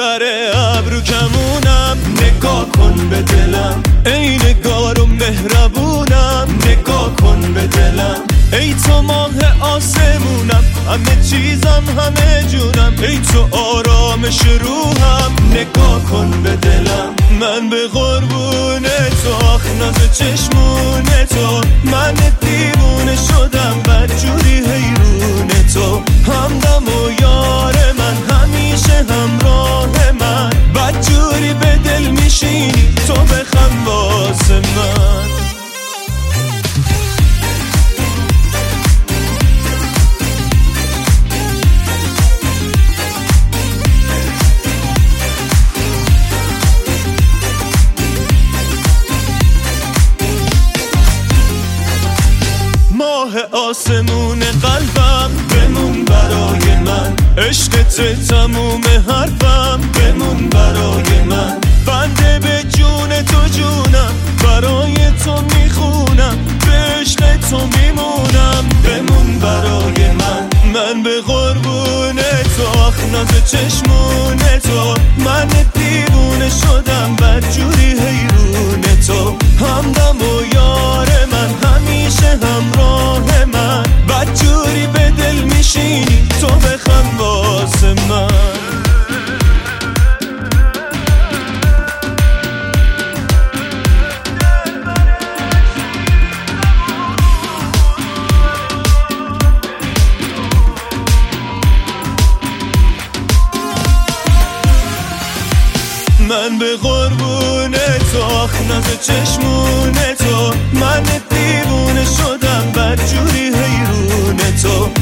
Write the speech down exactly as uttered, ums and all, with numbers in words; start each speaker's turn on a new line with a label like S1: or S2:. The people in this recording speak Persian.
S1: بر ابرو کمونم، نگاه کن به دلم، ای نگار و مهربونم، نگاه کن به دلم، ای تو ماه آسمونم، همه چیزم همه جونم، ای تو آرامش روحم، نگاه کن به دلم. من به قربون تو، آخ ناز چشمون تو، من دیوونه شدم بدجوری حیرون تو، همدم و یار من همیشه همراه من، بدجوری به دل میشینی تو بخند واسه من. ماه آسمون قلبم بمون برای من، عشقت تموم حرفم بمون برای من، بنده به جون تو جونم، برای تو میخونم، به عشق تو میمونم، بمون برای من. من به قربون تو، آخ ناز چشمون تو، من دیوونه شدم بدجوری حیرون تو، همدم و یار من همیشه همراه من، بدجوری به دل میشینی تو بخند واسه من. من به قربون تو، آخ ناز چشمون تو، من دیوونه شدم بدجوری حیرون تو،